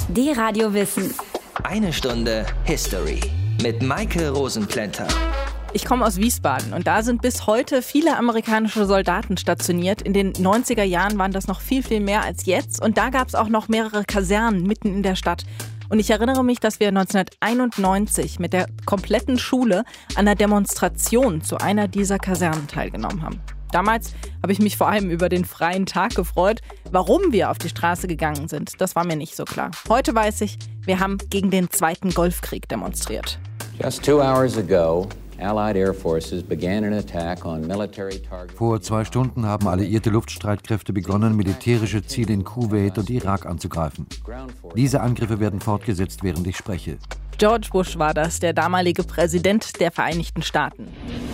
D-Radio Wissen. Eine Stunde History mit Maike Rosenplanter. Ich komme aus Wiesbaden und da sind bis heute viele amerikanische Soldaten stationiert. In den 90er Jahren waren das noch viel, viel mehr als jetzt. Und da gab es auch noch mehrere Kasernen mitten in der Stadt. Und ich erinnere mich, dass wir 1991 mit der kompletten Schule an einer Demonstration zu einer dieser Kasernen teilgenommen haben. Damals habe ich mich vor allem über den freien Tag gefreut. Warum wir auf die Straße gegangen sind, das war mir nicht so klar. Heute weiß ich, wir haben gegen den Zweiten Golfkrieg demonstriert. Just 2 hours ago, Allied Air Forces began an attack on military targets. Vor 2 Stunden haben alliierte Luftstreitkräfte begonnen, militärische Ziele in Kuwait und Irak anzugreifen. Diese Angriffe werden fortgesetzt, während ich spreche. George Bush war das, der damalige Präsident der Vereinigten Staaten.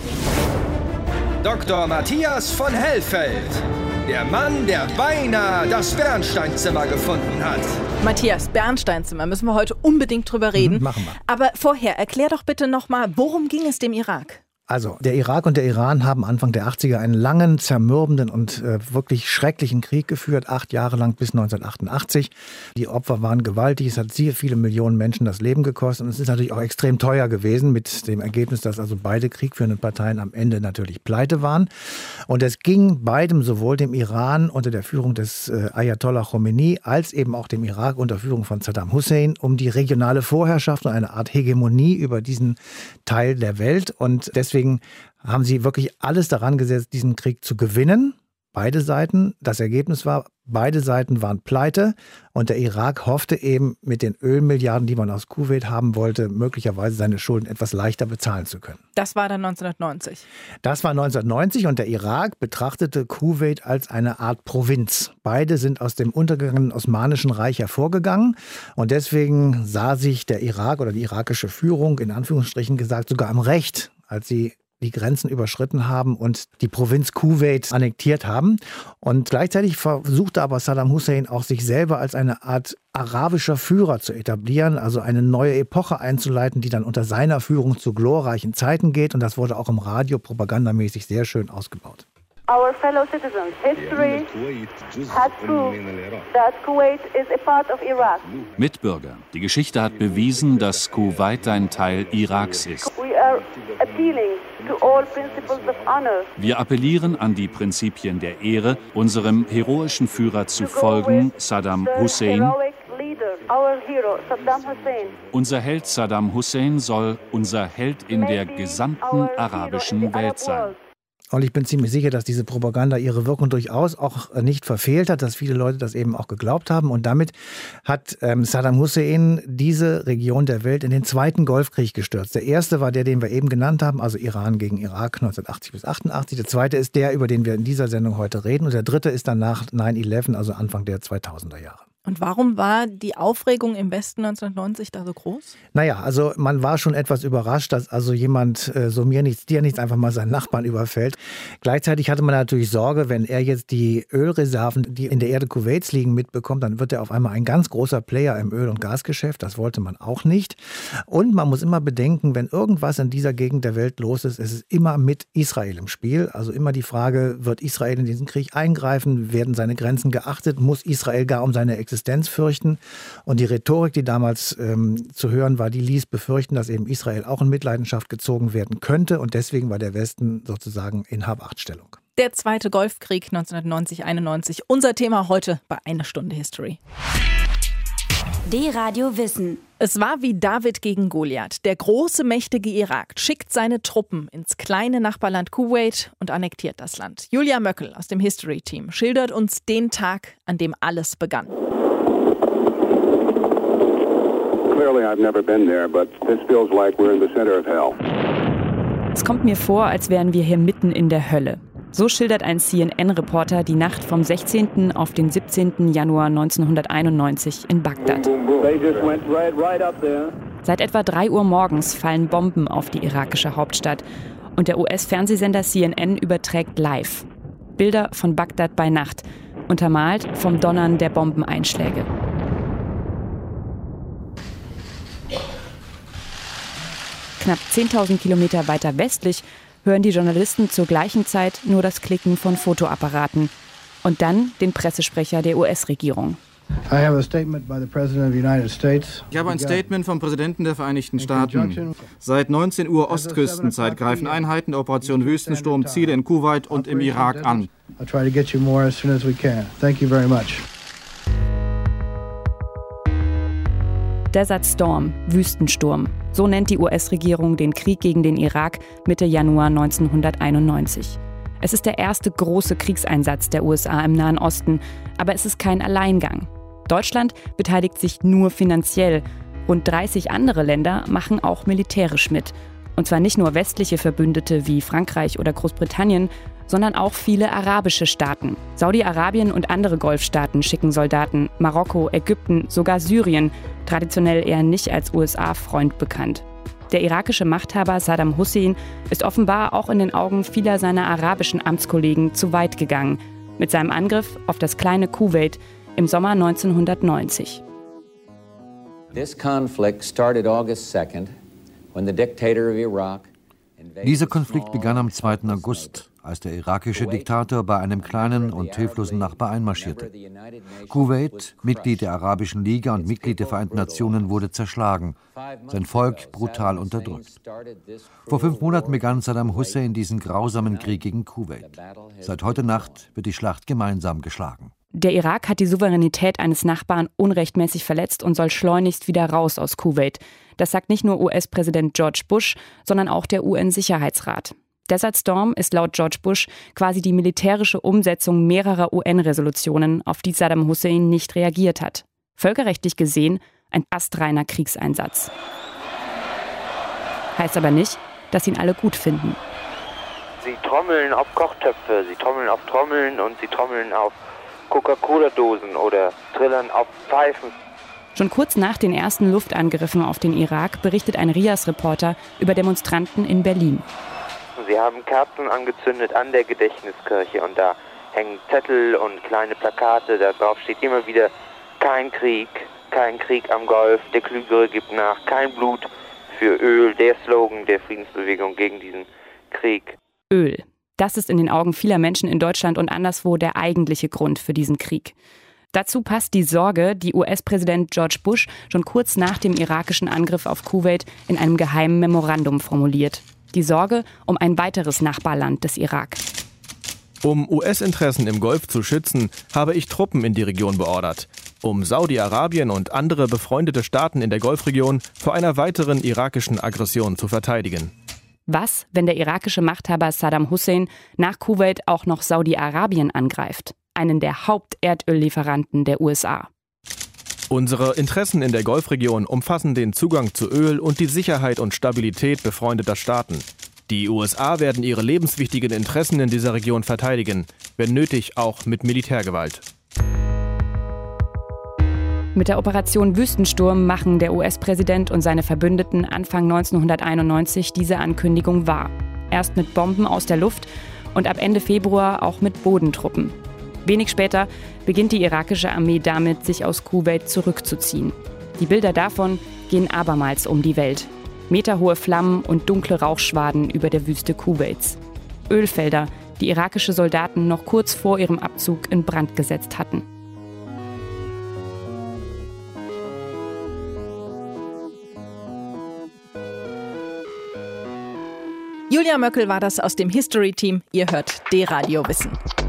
Dr. Matthias von Hellfeld, der Mann, der beinahe das Bernsteinzimmer gefunden hat. Matthias, Bernsteinzimmer, müssen wir heute unbedingt drüber reden. Machen wir. Aber vorher, erklär doch bitte nochmal, worum ging es dem Irak? Also, der Irak und der Iran haben Anfang der 80er einen langen, zermürbenden und wirklich schrecklichen Krieg geführt, 8 Jahre lang bis 1988. Die Opfer waren gewaltig, es hat sehr viele Millionen Menschen das Leben gekostet und es ist natürlich auch extrem teuer gewesen, mit dem Ergebnis, dass also beide kriegführenden Parteien am Ende natürlich pleite waren. Und es ging beidem, sowohl dem Iran unter der Führung des Ayatollah Khomeini, als eben auch dem Irak unter Führung von Saddam Hussein, um die regionale Vorherrschaft und eine Art Hegemonie über diesen Teil der Welt. Und deswegen haben sie wirklich alles daran gesetzt, diesen Krieg zu gewinnen. Beide Seiten. Das Ergebnis war, beide Seiten waren pleite und der Irak hoffte eben mit den Ölmilliarden, die man aus Kuwait haben wollte, möglicherweise seine Schulden etwas leichter bezahlen zu können. Das war dann 1990. Das war 1990 und der Irak betrachtete Kuwait als eine Art Provinz. Beide sind aus dem untergegangenen Osmanischen Reich hervorgegangen und deswegen sah sich der Irak oder die irakische Führung, in Anführungsstrichen gesagt, sogar am Recht, als sie die Grenzen überschritten haben und die Provinz Kuwait annektiert haben. Und gleichzeitig versuchte aber Saddam Hussein auch sich selber als eine Art arabischer Führer zu etablieren, also eine neue Epoche einzuleiten, die dann unter seiner Führung zu glorreichen Zeiten geht. Und das wurde auch im Radio propagandamäßig sehr schön ausgebaut. Our fellow citizens, history has proved that Kuwait is a part of Iraq. Mitbürger, die Geschichte hat bewiesen, dass Kuwait ein Teil Iraks ist. We are appealing to all principles of honor. Wir appellieren an die Prinzipien der Ehre, unserem heroischen Führer zu folgen, Saddam Hussein. Our hero, Saddam Hussein. Unser Held Saddam Hussein soll unser Held in der gesamten arabischen Welt sein. Und ich bin ziemlich sicher, dass diese Propaganda ihre Wirkung durchaus auch nicht verfehlt hat, dass viele Leute das eben auch geglaubt haben. Und damit hat Saddam Hussein diese Region der Welt in den Zweiten Golfkrieg gestürzt. Der erste war der, den wir eben genannt haben, also Iran gegen Irak 1980 bis 88. Der zweite ist der, über den wir in dieser Sendung heute reden. Und der dritte ist dann nach 9/11, also Anfang der 2000er Jahre. Und warum war die Aufregung im Westen 1990 da so groß? Naja, also man war schon etwas überrascht, dass also jemand so mir nichts, dir nichts einfach mal seinen Nachbarn überfällt. Gleichzeitig hatte man natürlich Sorge, wenn er jetzt die Ölreserven, die in der Erde Kuwaits liegen, mitbekommt, dann wird er auf einmal ein ganz großer Player im Öl- und Gasgeschäft. Das wollte man auch nicht. Und man muss immer bedenken, wenn irgendwas in dieser Gegend der Welt los ist, es ist immer mit Israel im Spiel. Also immer die Frage, wird Israel in diesen Krieg eingreifen? Werden seine Grenzen geachtet? Muss Israel gar um seine Existenz fürchten? Und die Rhetorik, die damals zu hören war, die ließ befürchten, dass eben Israel auch in Mitleidenschaft gezogen werden könnte. Und deswegen war der Westen sozusagen in Habachtstellung. Der Zweite Golfkrieg 1990-91. Unser Thema heute bei Eine Stunde History. D-Radio Wissen. Es war wie David gegen Goliath. Der große, mächtige Irak schickt seine Truppen ins kleine Nachbarland Kuwait und annektiert das Land. Julia Möckel aus dem History-Team schildert uns den Tag, an dem alles begann. Es kommt mir vor, als wären wir hier mitten in der Hölle. So schildert ein CNN-Reporter die Nacht vom 16. auf den 17. Januar 1991 in Bagdad. Seit etwa 3 Uhr morgens fallen Bomben auf die irakische Hauptstadt und der US-Fernsehsender CNN überträgt live Bilder von Bagdad bei Nacht, untermalt vom Donnern der Bombeneinschläge. Knapp 10.000 Kilometer weiter westlich hören die Journalisten zur gleichen Zeit nur das Klicken von Fotoapparaten und dann den Pressesprecher der US-Regierung. Ich habe ein Statement vom Präsidenten der Vereinigten Staaten. Seit 19 Uhr Ostküstenzeit greifen Einheiten der Operation Wüstensturm Ziele in Kuwait und im Irak an. Desert Storm, Wüstensturm. So nennt die US-Regierung den Krieg gegen den Irak Mitte Januar 1991. Es ist der erste große Kriegseinsatz der USA im Nahen Osten, aber es ist kein Alleingang. Deutschland beteiligt sich nur finanziell. Rund 30 andere Länder machen auch militärisch mit. Und zwar nicht nur westliche Verbündete wie Frankreich oder Großbritannien, sondern auch viele arabische Staaten. Saudi-Arabien und andere Golfstaaten schicken Soldaten, Marokko, Ägypten, sogar Syrien, traditionell eher nicht als USA-Freund bekannt. Der irakische Machthaber Saddam Hussein ist offenbar auch in den Augen vieler seiner arabischen Amtskollegen zu weit gegangen, mit seinem Angriff auf das kleine Kuwait im Sommer 1990. Dieser Konflikt begann am 2. August, als der irakische Diktator bei einem kleinen und hilflosen Nachbar einmarschierte. Kuwait, Mitglied der Arabischen Liga und Mitglied der Vereinten Nationen, wurde zerschlagen, sein Volk brutal unterdrückt. Vor 5 Monaten begann Saddam Hussein diesen grausamen Krieg gegen Kuwait. Seit heute Nacht wird die Schlacht gemeinsam geschlagen. Der Irak hat die Souveränität eines Nachbarn unrechtmäßig verletzt und soll schleunigst wieder raus aus Kuwait. Das sagt nicht nur US-Präsident George Bush, sondern auch der UN-Sicherheitsrat. Desert Storm ist laut George Bush quasi die militärische Umsetzung mehrerer UN-Resolutionen, auf die Saddam Hussein nicht reagiert hat. Völkerrechtlich gesehen ein astreiner Kriegseinsatz. Heißt aber nicht, dass ihn alle gut finden. Sie trommeln auf Kochtöpfe, sie trommeln auf Trommeln und sie trommeln auf Coca-Cola-Dosen oder trillern auf Pfeifen. Schon kurz nach den ersten Luftangriffen auf den Irak berichtet ein RIAS-Reporter über Demonstranten in Berlin. Sie haben Kerzen angezündet an der Gedächtniskirche und da hängen Zettel und kleine Plakate. Da drauf steht immer wieder: kein Krieg am Golf, der Klügere gibt nach, kein Blut für Öl, der Slogan der Friedensbewegung gegen diesen Krieg. Öl. Das ist in den Augen vieler Menschen in Deutschland und anderswo der eigentliche Grund für diesen Krieg. Dazu passt die Sorge, die US-Präsident George Bush schon kurz nach dem irakischen Angriff auf Kuwait in einem geheimen Memorandum formuliert. Die Sorge um ein weiteres Nachbarland des Irak. Um US-Interessen im Golf zu schützen, habe ich Truppen in die Region beordert, um Saudi-Arabien und andere befreundete Staaten in der Golfregion vor einer weiteren irakischen Aggression zu verteidigen. Was, wenn der irakische Machthaber Saddam Hussein nach Kuwait auch noch Saudi-Arabien angreift, einen der Haupterdöllieferanten der USA? Unsere Interessen in der Golfregion umfassen den Zugang zu Öl und die Sicherheit und Stabilität befreundeter Staaten. Die USA werden ihre lebenswichtigen Interessen in dieser Region verteidigen, wenn nötig auch mit Militärgewalt. Mit der Operation Wüstensturm machen der US-Präsident und seine Verbündeten Anfang 1991 diese Ankündigung wahr. Erst mit Bomben aus der Luft und ab Ende Februar auch mit Bodentruppen. Wenig später beginnt die irakische Armee damit, sich aus Kuwait zurückzuziehen. Die Bilder davon gehen abermals um die Welt. Meterhohe Flammen und dunkle Rauchschwaden über der Wüste Kuwaits. Ölfelder, die irakische Soldaten noch kurz vor ihrem Abzug in Brand gesetzt hatten. Julia Möckel war das aus dem History-Team. Ihr hört D-Radio Wissen.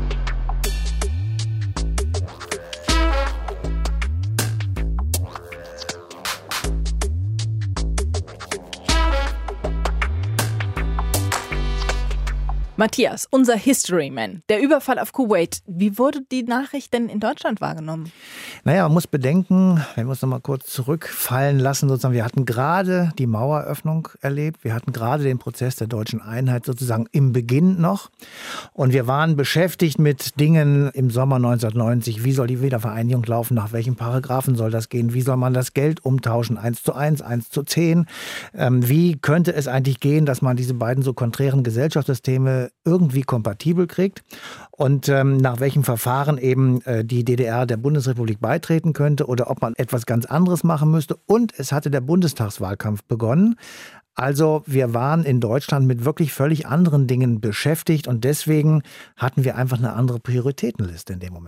Matthias, unser Historyman, der Überfall auf Kuwait. Wie wurde die Nachricht denn in Deutschland wahrgenommen? Naja, man muss bedenken, wenn wir uns noch mal kurz zurückfallen lassen, sozusagen, wir hatten gerade die Maueröffnung erlebt, wir hatten gerade den Prozess der deutschen Einheit sozusagen im Beginn noch und wir waren beschäftigt mit Dingen im Sommer 1990, wie soll die Wiedervereinigung laufen, nach welchen Paragraphen soll das gehen, wie soll man das Geld umtauschen, 1:1, 1:10, wie könnte es eigentlich gehen, dass man diese beiden so konträren Gesellschaftssysteme irgendwie kompatibel kriegt und nach welchem Verfahren eben die DDR der Bundesrepublik beitreten könnte oder ob man etwas ganz anderes machen müsste. Und es hatte der Bundestagswahlkampf begonnen. Also wir waren in Deutschland mit wirklich völlig anderen Dingen beschäftigt und deswegen hatten wir einfach eine andere Prioritätenliste in dem Moment.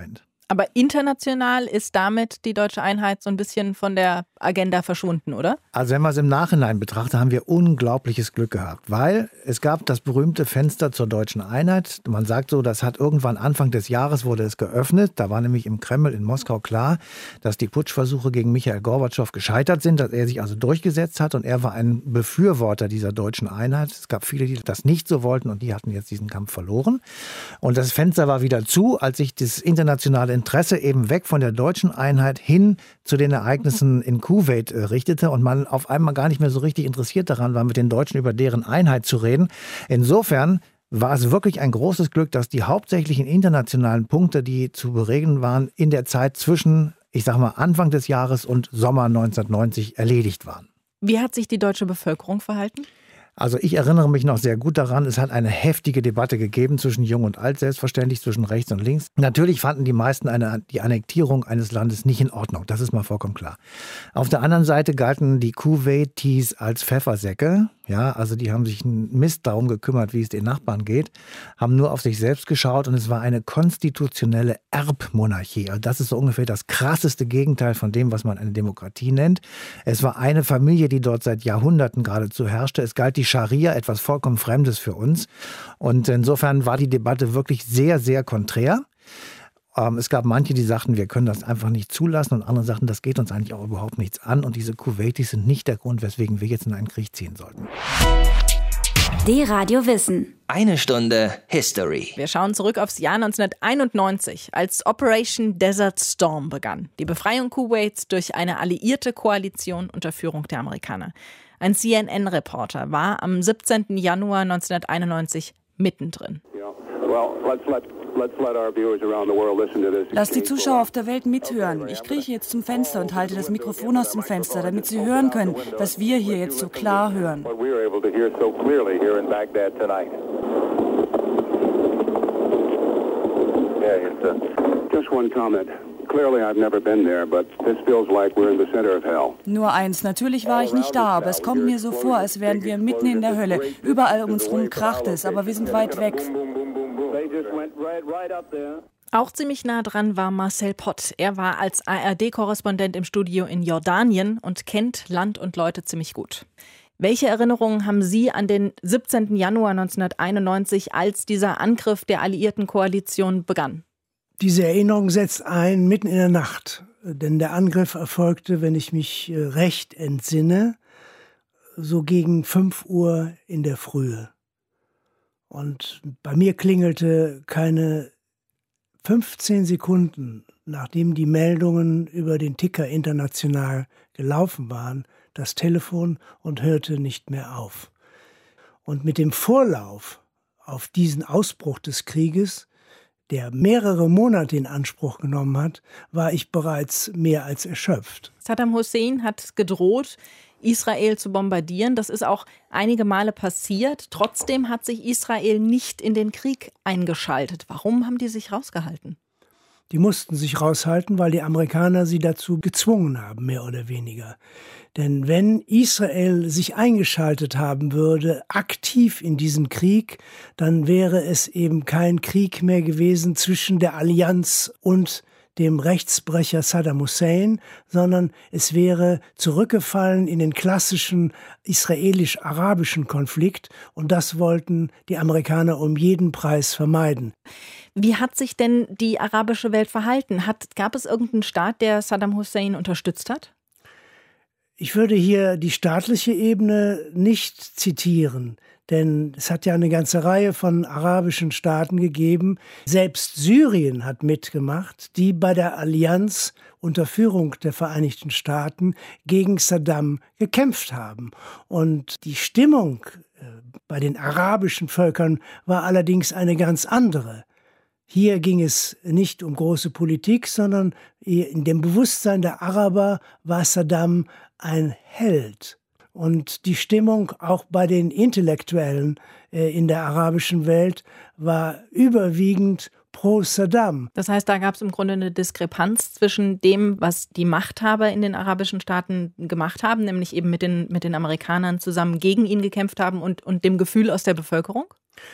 Aber international ist damit die deutsche Einheit so ein bisschen von der Agenda verschwunden, oder? Also wenn man es im Nachhinein betrachtet, haben wir unglaubliches Glück gehabt, weil es gab das berühmte Fenster zur deutschen Einheit. Man sagt so, das hat irgendwann Anfang des Jahres wurde es geöffnet. Da war nämlich im Kreml in Moskau klar, dass die Putschversuche gegen Michail Gorbatschow gescheitert sind, dass er sich also durchgesetzt hat und er war ein Befürworter dieser deutschen Einheit. Es gab viele, die das nicht so wollten und die hatten jetzt diesen Kampf verloren. Und das Fenster war wieder zu, als sich das internationale Interesse eben weg von der deutschen Einheit hin zu den Ereignissen in Kuwait richtete und man auf einmal gar nicht mehr so richtig interessiert daran war, mit den Deutschen über deren Einheit zu reden. Insofern war es wirklich ein großes Glück, dass die hauptsächlichen internationalen Punkte, die zu bereden waren, in der Zeit zwischen, ich sag mal, Anfang des Jahres und Sommer 1990 erledigt waren. Wie hat sich die deutsche Bevölkerung verhalten? Also ich erinnere mich noch sehr gut daran, es hat eine heftige Debatte gegeben zwischen Jung und Alt, selbstverständlich zwischen rechts und links. Natürlich fanden die meisten die Annektierung eines Landes nicht in Ordnung, das ist mal vollkommen klar. Auf der anderen Seite galten die Kuwaitis als Pfeffersäcke. Ja, also die haben sich einen Mist darum gekümmert, wie es den Nachbarn geht, haben nur auf sich selbst geschaut und es war eine konstitutionelle Erbmonarchie. Also das ist so ungefähr das krasseste Gegenteil von dem, was man eine Demokratie nennt. Es war eine Familie, die dort seit Jahrhunderten geradezu herrschte. Es galt die Scharia, etwas vollkommen Fremdes für uns. Und insofern war die Debatte wirklich sehr, sehr konträr. Es gab manche, die sagten, wir können das einfach nicht zulassen und andere sagten, das geht uns eigentlich auch überhaupt nichts an. Und diese Kuwaitis sind nicht der Grund, weswegen wir jetzt in einen Krieg ziehen sollten. D-Radio Wissen. Eine Stunde History. Wir schauen zurück aufs Jahr 1991, als Operation Desert Storm begann. Die Befreiung Kuwaits durch eine alliierte Koalition unter Führung der Amerikaner. Ein CNN-Reporter war am 17. Januar 1991 mittendrin. Lass die Zuschauer auf der Welt mithören. Ich krieche jetzt zum Fenster und halte das Mikrofon aus dem Fenster, damit sie hören können, was wir hier jetzt so klar hören. Nur eins, natürlich war ich nicht da, aber es kommt mir so vor, als wären wir mitten in der Hölle. Überall um uns rum kracht es, aber wir sind weit weg. Auch ziemlich nah dran war Marcel Pott. Er war als ARD-Korrespondent im Studio in Jordanien und kennt Land und Leute ziemlich gut. Welche Erinnerungen haben Sie an den 17. Januar 1991, als dieser Angriff der alliierten Koalition begann? Diese Erinnerung setzt ein mitten in der Nacht, denn der Angriff erfolgte, wenn ich mich recht entsinne, so gegen 5 Uhr in der Frühe. Und bei mir klingelte keine 15 Sekunden, nachdem die Meldungen über den Ticker international gelaufen waren, das Telefon und hörte nicht mehr auf. Und mit dem Vorlauf auf diesen Ausbruch des Krieges, der mehrere Monate in Anspruch genommen hat, war ich bereits mehr als erschöpft. Saddam Hussein hat gedroht, Israel zu bombardieren. Das ist auch einige Male passiert. Trotzdem hat sich Israel nicht in den Krieg eingeschaltet. Warum haben die sich rausgehalten? Die mussten sich raushalten, weil die Amerikaner sie dazu gezwungen haben, mehr oder weniger. Denn wenn Israel sich eingeschaltet haben würde, aktiv in diesen Krieg, dann wäre es eben kein Krieg mehr gewesen zwischen der Allianz und dem Rechtsbrecher Saddam Hussein, sondern es wäre zurückgefallen in den klassischen israelisch-arabischen Konflikt und das wollten die Amerikaner um jeden Preis vermeiden. Wie hat sich denn die arabische Welt verhalten? Gab es irgendeinen Staat, der Saddam Hussein unterstützt hat? Ich würde hier die staatliche Ebene nicht zitieren, denn es hat ja eine ganze Reihe von arabischen Staaten gegeben. Selbst Syrien hat mitgemacht, die bei der Allianz unter Führung der Vereinigten Staaten gegen Saddam gekämpft haben. Und die Stimmung bei den arabischen Völkern war allerdings eine ganz andere. Hier ging es nicht um große Politik, sondern in dem Bewusstsein der Araber war Saddam ein Held. Und die Stimmung auch bei den Intellektuellen in der arabischen Welt war überwiegend pro Saddam. Das heißt, da gab es im Grunde eine Diskrepanz zwischen dem, was die Machthaber in den arabischen Staaten gemacht haben, nämlich eben mit den Amerikanern zusammen gegen ihn gekämpft haben und dem Gefühl aus der Bevölkerung?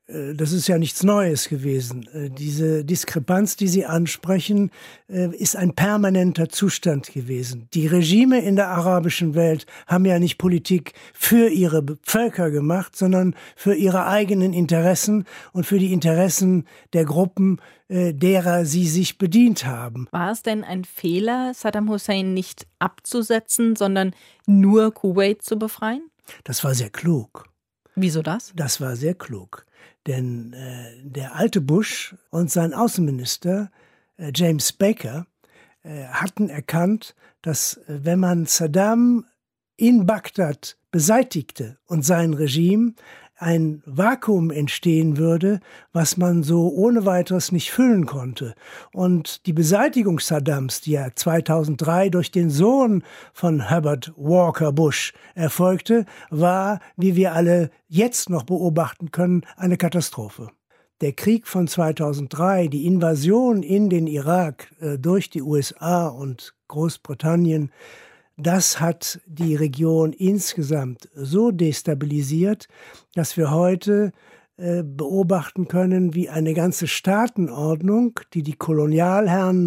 das ist ja nichts Neues gewesen. Diese Diskrepanz, die Sie ansprechen, ist ein permanenter Zustand gewesen. Die Regime in der arabischen Welt haben ja nicht Politik für ihre Völker gemacht, sondern für ihre eigenen Interessen und für die Interessen der Gruppen, derer sie sich bedient haben. War es denn ein Fehler, Saddam Hussein nicht abzusetzen, sondern nur Kuwait zu befreien? Das war sehr klug. Wieso das? Das war sehr klug. Denn der alte Bush und sein Außenminister James Baker hatten erkannt, dass wenn man Saddam in Bagdad beseitigte und sein Regime, ein Vakuum entstehen würde, was man so ohne weiteres nicht füllen konnte. Und die Beseitigung Saddams, die ja 2003 durch den Sohn von Herbert Walker Bush erfolgte, war, wie wir alle jetzt noch beobachten können, eine Katastrophe. Der Krieg von 2003, die Invasion in den Irak durch die USA und Großbritannien, das hat die Region insgesamt so destabilisiert, dass wir heute beobachten können, wie eine ganze Staatenordnung, die die Kolonialherren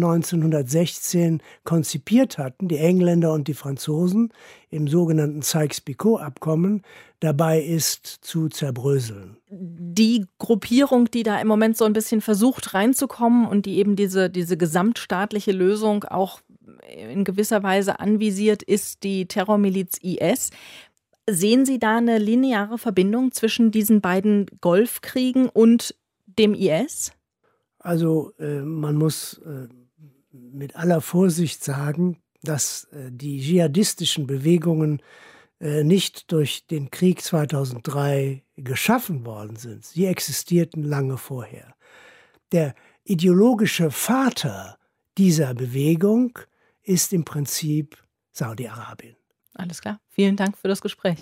1916 konzipiert hatten, die Engländer und die Franzosen, im sogenannten Sykes-Picot-Abkommen, dabei ist zu zerbröseln. Die Gruppierung, die da im Moment so ein bisschen versucht reinzukommen und die eben diese gesamtstaatliche Lösung auch in gewisser Weise anvisiert, ist die Terrormiliz IS. Sehen Sie da eine lineare Verbindung zwischen diesen beiden Golfkriegen und dem IS? Also man muss mit aller Vorsicht sagen, dass die dschihadistischen Bewegungen nicht durch den Krieg 2003 geschaffen worden sind. Sie existierten lange vorher. Der ideologische Vater dieser Bewegung ist im Prinzip Saudi-Arabien. Alles klar. Vielen Dank für das Gespräch.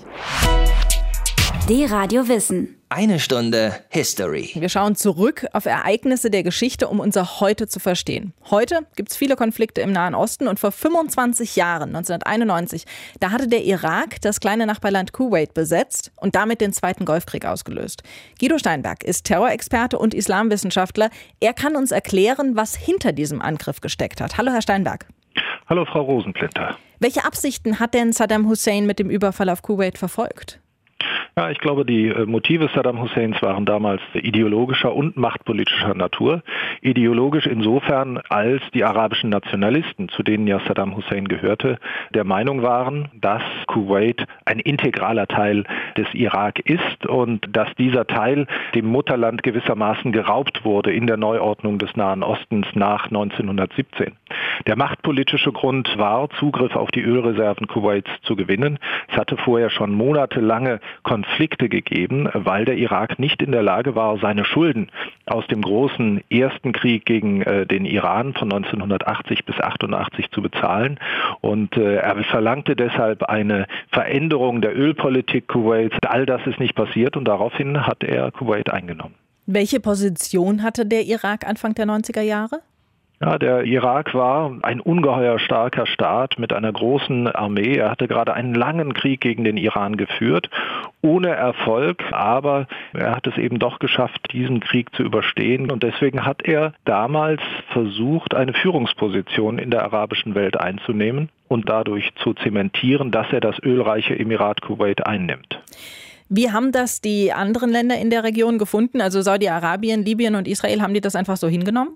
D-Radio Wissen. Eine Stunde History. Wir schauen zurück auf Ereignisse der Geschichte, um unser Heute zu verstehen. Heute gibt es viele Konflikte im Nahen Osten und vor 25 Jahren, 1991, da hatte der Irak das kleine Nachbarland Kuwait besetzt und damit den Zweiten Golfkrieg ausgelöst. Guido Steinberg ist Terrorexperte und Islamwissenschaftler. Er kann uns erklären, was hinter diesem Angriff gesteckt hat. Hallo, Herr Steinberg. Hallo, Frau Rosenplinter. Welche Absichten hat denn Saddam Hussein mit dem Überfall auf Kuwait verfolgt? Ja, ich glaube, die Motive Saddam Husseins waren damals ideologischer und machtpolitischer Natur. Ideologisch insofern, als die arabischen Nationalisten, zu denen ja Saddam Hussein gehörte, der Meinung waren, dass Kuwait ein integraler Teil des Irak ist und dass dieser Teil dem Mutterland gewissermaßen geraubt wurde in der Neuordnung des Nahen Ostens nach 1917. Der machtpolitische Grund war, Zugriff auf die Ölreserven Kuwaits zu gewinnen. Es hatte vorher schon monatelange Konflikte gegeben, weil der Irak nicht in der Lage war, seine Schulden aus dem großen ersten Krieg gegen den Iran von 1980 bis 88 zu bezahlen. Und er verlangte deshalb eine Veränderung der Ölpolitik Kuwaits. All das ist nicht passiert und daraufhin hat er Kuwait eingenommen. Welche Position hatte der Irak Anfang der 90er Jahre? Ja, der Irak war ein ungeheuer starker Staat mit einer großen Armee. Er hatte gerade einen langen Krieg gegen den Iran geführt, ohne Erfolg, aber er hat es eben doch geschafft, diesen Krieg zu überstehen. Und deswegen hat er damals versucht, eine Führungsposition in der arabischen Welt einzunehmen und dadurch zu zementieren, dass er das ölreiche Emirat Kuwait einnimmt. Wie haben das die anderen Länder in der Region gefunden? Also Saudi-Arabien, Libyen und Israel, haben die das einfach so hingenommen?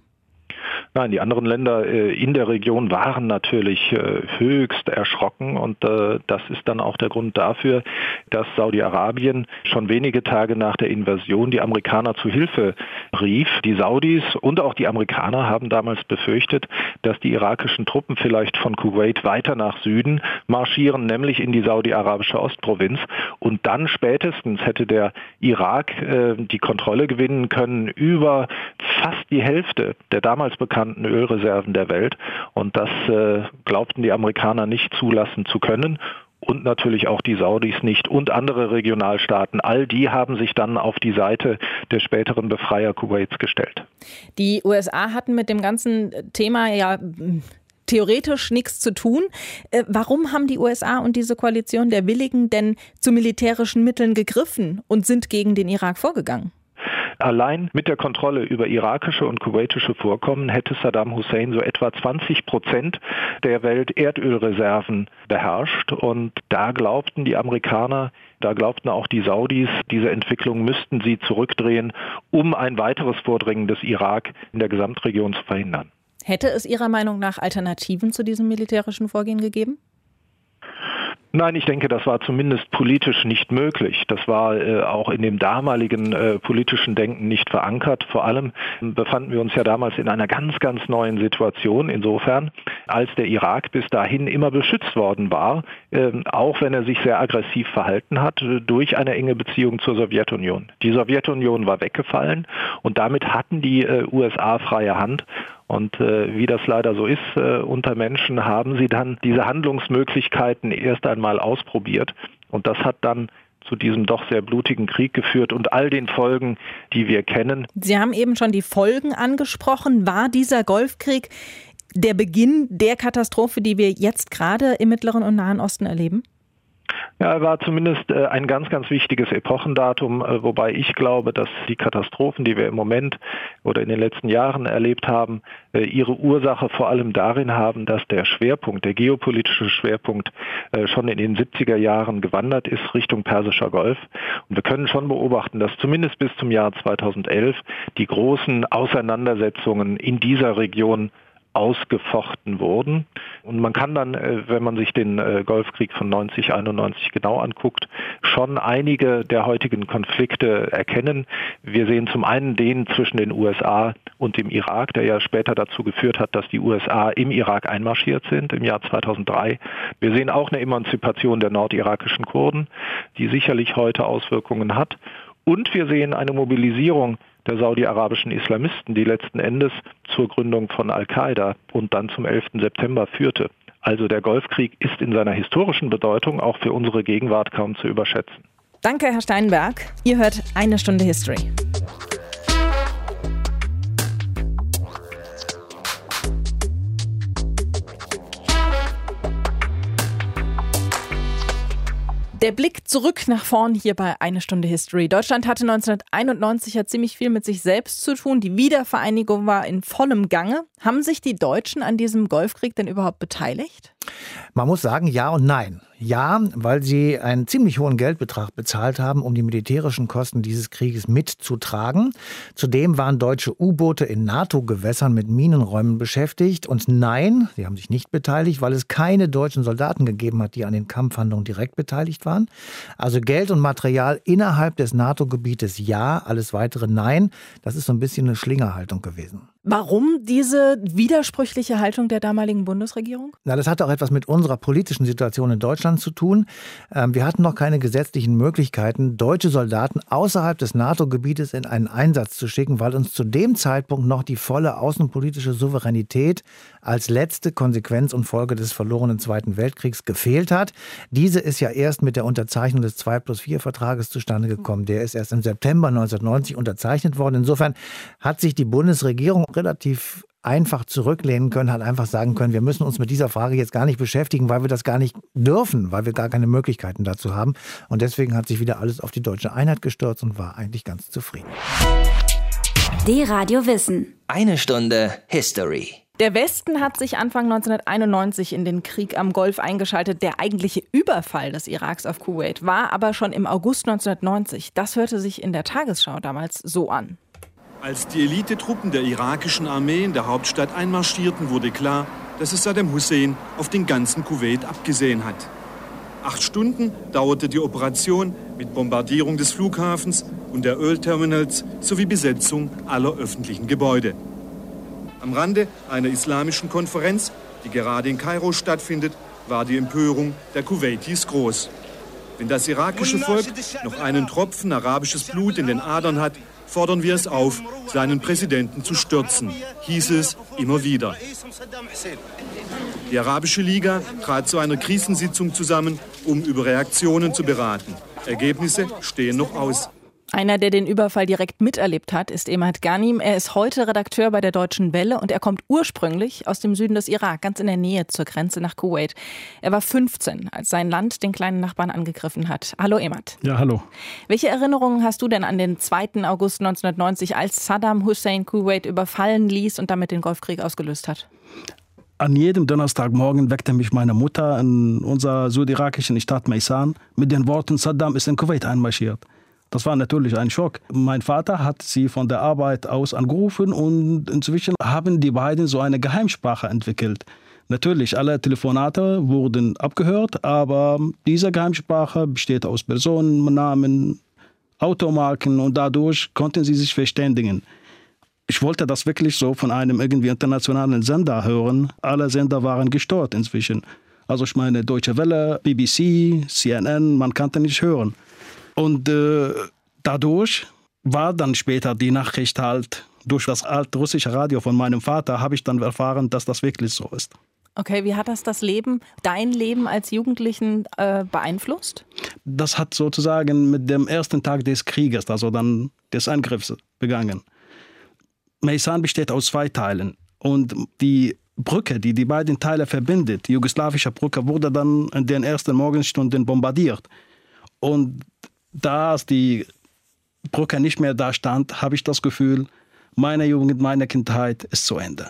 Nein, die anderen Länder in der Region waren natürlich höchst erschrocken und das ist dann auch der Grund dafür, dass Saudi-Arabien schon wenige Tage nach der Invasion die Amerikaner zu Hilfe rief. Die Saudis und auch die Amerikaner haben damals befürchtet, dass die irakischen Truppen vielleicht von Kuwait weiter nach Süden marschieren, nämlich in die saudi-arabische Ostprovinz. Und dann spätestens hätte der Irak die Kontrolle gewinnen können über fast die Hälfte der damals bekannten Ölreserven der Welt. Und das glaubten die Amerikaner nicht zulassen zu können. Und natürlich auch die Saudis nicht und andere Regionalstaaten. All die haben sich dann auf die Seite der späteren Befreier Kuwaits gestellt. Die USA hatten mit dem ganzen Thema ja theoretisch nichts zu tun. Warum haben die USA und diese Koalition der Willigen denn zu militärischen Mitteln gegriffen und sind gegen den Irak vorgegangen? Allein mit der Kontrolle über irakische und kuwaitische Vorkommen hätte Saddam Hussein so etwa 20% der Welt-Erdölreserven beherrscht. Und da glaubten die Amerikaner, da glaubten auch die Saudis, diese Entwicklung müssten sie zurückdrehen, um ein weiteres Vordringen des Irak in der Gesamtregion zu verhindern. Hätte es Ihrer Meinung nach Alternativen zu diesem militärischen Vorgehen gegeben? Nein, ich denke, das war zumindest politisch nicht möglich. Das war auch in dem damaligen politischen Denken nicht verankert. Vor allem befanden wir uns ja damals in einer ganz, ganz neuen Situation. Insofern, als der Irak bis dahin immer beschützt worden war, auch wenn er sich sehr aggressiv verhalten hat, durch eine enge Beziehung zur Sowjetunion. Die Sowjetunion war weggefallen und damit hatten die USA freie Hand. Und wie das leider so ist unter Menschen, haben sie dann diese Handlungsmöglichkeiten erst einmal ausprobiert. Und das hat dann zu diesem doch sehr blutigen Krieg geführt und all den Folgen, die wir kennen. Sie haben eben schon die Folgen angesprochen. War dieser Golfkrieg der Beginn der Katastrophe, die wir jetzt gerade im Mittleren und Nahen Osten erleben? Ja, er war zumindest ein ganz, ganz wichtiges Epochendatum, wobei ich glaube, dass die Katastrophen, die wir im Moment oder in den letzten Jahren erlebt haben, ihre Ursache vor allem darin haben, dass der Schwerpunkt, der geopolitische Schwerpunkt schon in den 70er Jahren gewandert ist Richtung Persischer Golf. Und wir können schon beobachten, dass zumindest bis zum Jahr 2011 die großen Auseinandersetzungen in dieser Region ausgefochten wurden. Und man kann dann, wenn man sich den Golfkrieg von 90-91 genau anguckt, schon einige der heutigen Konflikte erkennen. Wir sehen zum einen den zwischen den USA und dem Irak, der ja später dazu geführt hat, dass die USA im Irak einmarschiert sind im Jahr 2003. Wir sehen auch eine Emanzipation der nordirakischen Kurden, die sicherlich heute Auswirkungen hat. Und wir sehen eine Mobilisierung der saudi-arabischen Islamisten, die letzten Endes zur Gründung von Al-Qaida und dann zum 11. September führte. Also der Golfkrieg ist in seiner historischen Bedeutung auch für unsere Gegenwart kaum zu überschätzen. Danke, Herr Steinberg. Ihr hört Eine Stunde History. Der Blick zurück nach vorn hier bei Eine Stunde History. Deutschland hatte 1991 ja ziemlich viel mit sich selbst zu tun. Die Wiedervereinigung war in vollem Gange. Haben sich die Deutschen an diesem Golfkrieg denn überhaupt beteiligt? Man muss sagen, ja und nein. Ja, weil sie einen ziemlich hohen Geldbetrag bezahlt haben, um die militärischen Kosten dieses Krieges mitzutragen. Zudem waren deutsche U-Boote in NATO-Gewässern mit Minenräumen beschäftigt. Und nein, sie haben sich nicht beteiligt, weil es keine deutschen Soldaten gegeben hat, die an den Kampfhandlungen direkt beteiligt waren. Also Geld und Material innerhalb des NATO-Gebietes ja, alles weitere nein. Das ist so ein bisschen eine Schlingerhaltung gewesen. Warum diese widersprüchliche Haltung der damaligen Bundesregierung? Na, das hat auch etwas mit unserer politischen Situation in Deutschland zu tun. Wir hatten noch keine gesetzlichen Möglichkeiten, deutsche Soldaten außerhalb des NATO-Gebietes in einen Einsatz zu schicken, weil uns zu dem Zeitpunkt noch die volle außenpolitische Souveränität als letzte Konsequenz und Folge des verlorenen Zweiten Weltkriegs gefehlt hat. Diese ist ja erst mit der Unterzeichnung des 2+4-Vertrages zustande gekommen. Der ist erst im September 1990 unterzeichnet worden. Insofern hat sich die Bundesregierung relativ einfach zurücklehnen können, hat einfach sagen können, wir müssen uns mit dieser Frage jetzt gar nicht beschäftigen, weil wir das gar nicht dürfen, weil wir gar keine Möglichkeiten dazu haben. Und deswegen hat sich wieder alles auf die deutsche Einheit gestürzt und war eigentlich ganz zufrieden. D-Radio Wissen. Eine Stunde History. Der Westen hat sich Anfang 1991 in den Krieg am Golf eingeschaltet. Der eigentliche Überfall des Iraks auf Kuwait war aber schon im August 1990. Das hörte sich in der Tagesschau damals so an. Als die Elitetruppen der irakischen Armee in der Hauptstadt einmarschierten, wurde klar, dass es Saddam Hussein auf den ganzen Kuwait abgesehen hat. 8 Stunden dauerte die Operation mit Bombardierung des Flughafens und der Ölterminals sowie Besetzung aller öffentlichen Gebäude. Am Rande einer islamischen Konferenz, die gerade in Kairo stattfindet, war die Empörung der Kuwaitis groß. Wenn das irakische Volk noch einen Tropfen arabisches Blut in den Adern hat, fordern wir es auf, seinen Präsidenten zu stürzen, hieß es immer wieder. Die Arabische Liga trat zu einer Krisensitzung zusammen, um über Reaktionen zu beraten. Ergebnisse stehen noch aus. Einer, der den Überfall direkt miterlebt hat, ist Emad Ghanim. Er ist heute Redakteur bei der Deutschen Welle und er kommt ursprünglich aus dem Süden des Irak, ganz in der Nähe zur Grenze nach Kuwait. Er war 15, als sein Land den kleinen Nachbarn angegriffen hat. Hallo Emad. Ja, hallo. Welche Erinnerungen hast du denn an den 2. August 1990, als Saddam Hussein Kuwait überfallen ließ und damit den Golfkrieg ausgelöst hat? An jedem Donnerstagmorgen weckte mich meine Mutter in unserer südirakischen Stadt Maysan mit den Worten, Saddam ist in Kuwait einmarschiert. Das war natürlich ein Schock. Mein Vater hat sie von der Arbeit aus angerufen und inzwischen haben die beiden so eine Geheimsprache entwickelt. Natürlich, alle Telefonate wurden abgehört, aber diese Geheimsprache besteht aus Personennamen, Automarken und dadurch konnten sie sich verständigen. Ich wollte das wirklich so von einem irgendwie internationalen Sender hören. Alle Sender waren gestört inzwischen. Also ich meine Deutsche Welle, BBC, CNN, man konnte nicht hören. Und dadurch war dann später die Nachricht halt, durch das altrussische Radio von meinem Vater, habe ich dann erfahren, dass das wirklich so ist. Okay, wie hat das Leben, dein Leben als Jugendlichen beeinflusst? Das hat sozusagen mit dem ersten Tag des Krieges, also dann des Angriffs, begangen. Maysan besteht aus 2 Teilen und die Brücke, die die beiden Teile verbindet, die jugoslawische Brücke, wurde dann in den ersten Morgenstunden bombardiert. Und da die Brücke nicht mehr da stand, habe ich das Gefühl, meine Jugend, meine Kindheit ist zu Ende.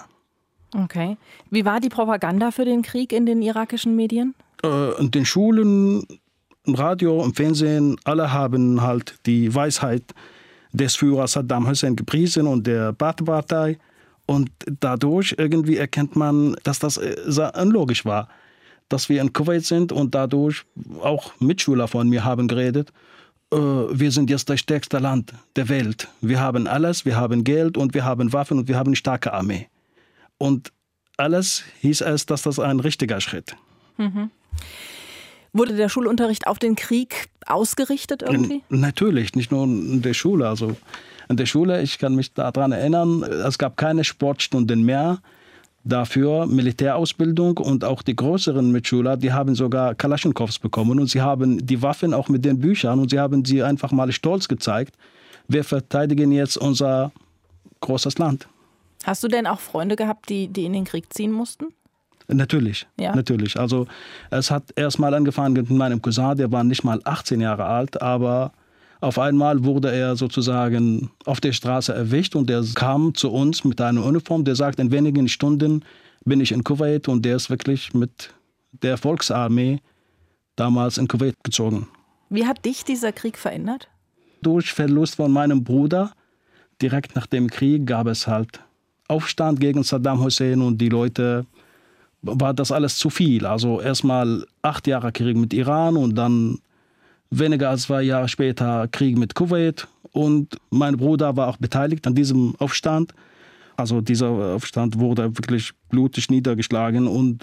Okay. Wie war die Propaganda für den Krieg in den irakischen Medien? In den Schulen, im Radio, im Fernsehen, alle haben halt die Weisheit des Führers Saddam Hussein gepriesen und der Baath-Partei. Und dadurch irgendwie erkennt man, dass das sehr unlogisch war, dass wir in Kuwait sind und dadurch auch Mitschüler von mir haben geredet. Wir sind jetzt das stärkste Land der Welt. Wir haben alles, wir haben Geld und wir haben Waffen und wir haben eine starke Armee. Und alles hieß es, dass das ein richtiger Schritt. Mhm. Wurde der Schulunterricht auf den Krieg ausgerichtet irgendwie? Natürlich, nicht nur in der Schule. Also in der Schule, ich kann mich daran erinnern, es gab keine Sportstunden mehr. Dafür Militärausbildung und auch die größeren Mitschüler, die haben sogar Kalaschnikows bekommen und sie haben die Waffen auch mit den Büchern und sie haben sie einfach mal stolz gezeigt. Wir verteidigen jetzt unser großes Land. Hast du denn auch Freunde gehabt, die in den Krieg ziehen mussten? Natürlich, ja. Natürlich. Also es hat erst mal angefangen mit meinem Cousin, der war nicht mal 18 Jahre alt, aber auf einmal wurde er sozusagen auf der Straße erwischt und er kam zu uns mit einer Uniform. Der sagt, in wenigen Stunden bin ich in Kuwait und der ist wirklich mit der Volksarmee damals in Kuwait gezogen. Wie hat dich dieser Krieg verändert? Durch Verlust von meinem Bruder, direkt nach dem Krieg, gab es halt Aufstand gegen Saddam Hussein und die Leute, war das alles zu viel. Also erstmal 8 Jahre Krieg mit Iran und dann weniger als 2 Jahre später Krieg mit Kuwait und mein Bruder war auch beteiligt an diesem Aufstand. Also dieser Aufstand wurde wirklich blutig niedergeschlagen und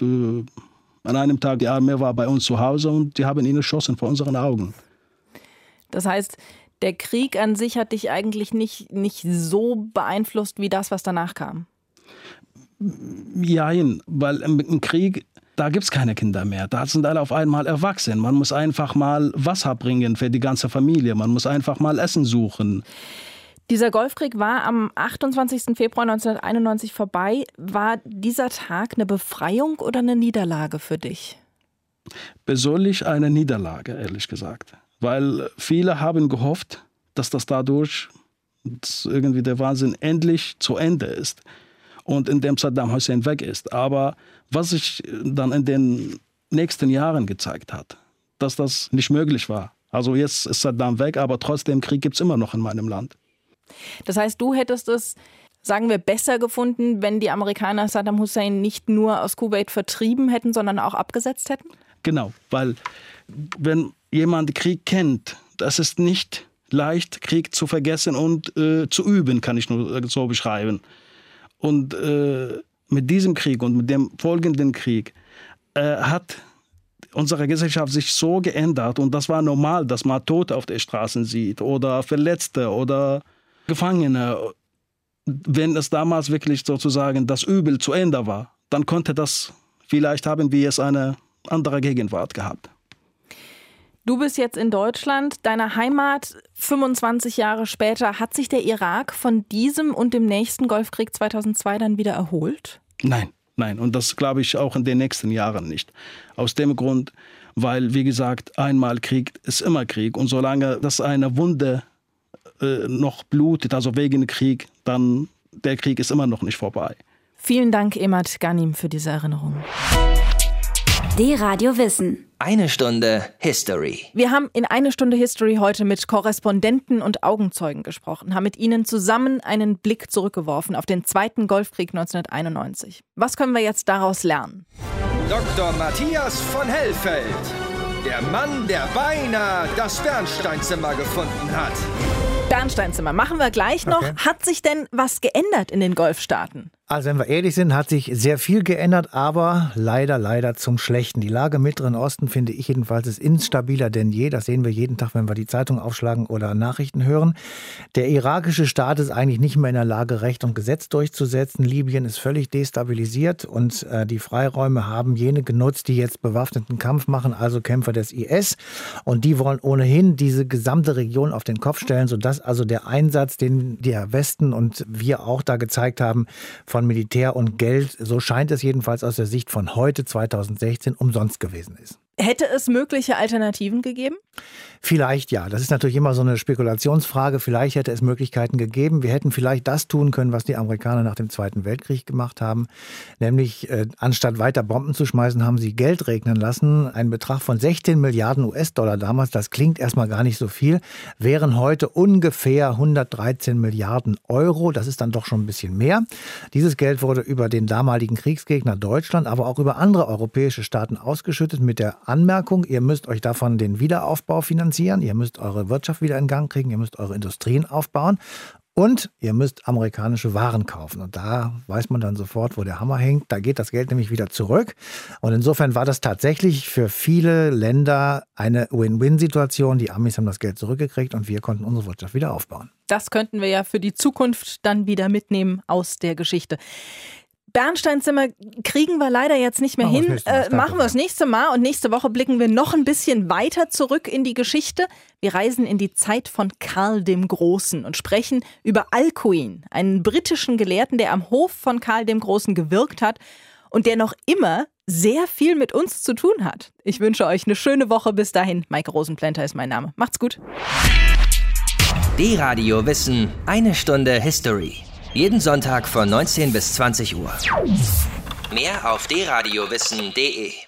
an einem Tag die Armee war bei uns zu Hause und die haben ihn erschossen vor unseren Augen. Das heißt, der Krieg an sich hat dich eigentlich nicht so beeinflusst wie das, was danach kam? Nein, weil im Krieg, da gibt es keine Kinder mehr. Da sind alle auf einmal erwachsen. Man muss einfach mal Wasser bringen für die ganze Familie. Man muss einfach mal Essen suchen. Dieser Golfkrieg war am 28. Februar 1991 vorbei. War dieser Tag eine Befreiung oder eine Niederlage für dich? Persönlich eine Niederlage, ehrlich gesagt. Weil viele haben gehofft, dass das dadurch irgendwie der Wahnsinn endlich zu Ende ist. Und indem Saddam Hussein weg ist. Aber was sich dann in den nächsten Jahren gezeigt hat, dass das nicht möglich war. Also jetzt ist Saddam weg, aber trotzdem Krieg gibt es immer noch in meinem Land. Das heißt, du hättest es, sagen wir, besser gefunden, wenn die Amerikaner Saddam Hussein nicht nur aus Kuwait vertrieben hätten, sondern auch abgesetzt hätten? Genau, weil wenn jemand Krieg kennt, das ist nicht leicht, Krieg zu vergessen und zu üben, kann ich nur so beschreiben. Und mit diesem Krieg und mit dem folgenden Krieg hat unsere Gesellschaft sich so geändert. Und das war normal, dass man Tote auf den Straßen sieht oder Verletzte oder Gefangene. Wenn es damals wirklich sozusagen das Übel zu Ende war, dann konnte das, vielleicht haben wir jetzt eine andere Gegenwart gehabt. Du bist jetzt in Deutschland, deiner Heimat, 25 Jahre später. Hat sich der Irak von diesem und dem nächsten Golfkrieg 2002 dann wieder erholt? Nein. Und das glaube ich auch in den nächsten Jahren nicht. Aus dem Grund, weil, wie gesagt, einmal Krieg ist immer Krieg. Und solange das eine Wunde noch blutet, also wegen Krieg, dann der Krieg ist immer noch nicht vorbei. Vielen Dank, Emad Ghanim, für diese Erinnerung. D-Radio Wissen. Eine Stunde History. Wir haben in eine Stunde History heute mit Korrespondenten und Augenzeugen gesprochen, haben mit ihnen zusammen einen Blick zurückgeworfen auf den Zweiten Golfkrieg 1991. Was können wir jetzt daraus lernen? Dr. Matthias von Hellfeld. Der Mann, der beinahe das Bernsteinzimmer gefunden hat. Bernsteinzimmer machen wir gleich noch. Okay. Hat sich denn was geändert in den Golfstaaten? Also wenn wir ehrlich sind, hat sich sehr viel geändert, aber leider zum Schlechten. Die Lage im Mittleren Osten, finde ich jedenfalls, ist instabiler denn je. Das sehen wir jeden Tag, wenn wir die Zeitung aufschlagen oder Nachrichten hören. Der irakische Staat ist eigentlich nicht mehr in der Lage, Recht und Gesetz durchzusetzen. Libyen ist völlig destabilisiert und die Freiräume haben jene genutzt, die jetzt bewaffneten Kampf machen, also Kämpfer des IS. Und die wollen ohnehin diese gesamte Region auf den Kopf stellen, sodass also der Einsatz, den der Westen und wir auch da gezeigt haben, von Militär und Geld, so scheint es jedenfalls aus der Sicht von heute, 2016, umsonst gewesen ist. Hätte es mögliche Alternativen gegeben? Vielleicht ja. Das ist natürlich immer so eine Spekulationsfrage. Vielleicht hätte es Möglichkeiten gegeben. Wir hätten vielleicht das tun können, was die Amerikaner nach dem Zweiten Weltkrieg gemacht haben. Nämlich, anstatt weiter Bomben zu schmeißen, haben sie Geld regnen lassen. Ein Betrag von 16 Milliarden US-Dollar damals, das klingt erstmal gar nicht so viel, wären heute ungefähr 113 Milliarden Euro. Das ist dann doch schon ein bisschen mehr. Dieses Geld wurde über den damaligen Kriegsgegner Deutschland, aber auch über andere europäische Staaten ausgeschüttet mit der Anmerkung, ihr müsst euch davon den Wiederaufbau finanzieren, ihr müsst eure Wirtschaft wieder in Gang kriegen, ihr müsst eure Industrien aufbauen und ihr müsst amerikanische Waren kaufen. Und da weiß man dann sofort, wo der Hammer hängt. Da geht das Geld nämlich wieder zurück. Und insofern war das tatsächlich für viele Länder eine Win-Win-Situation. Die Amis haben das Geld zurückgekriegt und wir konnten unsere Wirtschaft wieder aufbauen. Das könnten wir ja für die Zukunft dann wieder mitnehmen aus der Geschichte. Bernsteinzimmer kriegen wir leider jetzt nicht mehr hin. Machen wir das nächste Mal und nächste Woche blicken wir noch ein bisschen weiter zurück in die Geschichte. Wir reisen in die Zeit von Karl dem Großen und sprechen über Alcuin, einen britischen Gelehrten, der am Hof von Karl dem Großen gewirkt hat und der noch immer sehr viel mit uns zu tun hat. Ich wünsche euch eine schöne Woche. Bis dahin, Maike Rosenplanter ist mein Name. Macht's gut. D-Radio Wissen, eine Stunde History. Jeden Sonntag von 19 bis 20 Uhr. Mehr auf drradiowissen.de.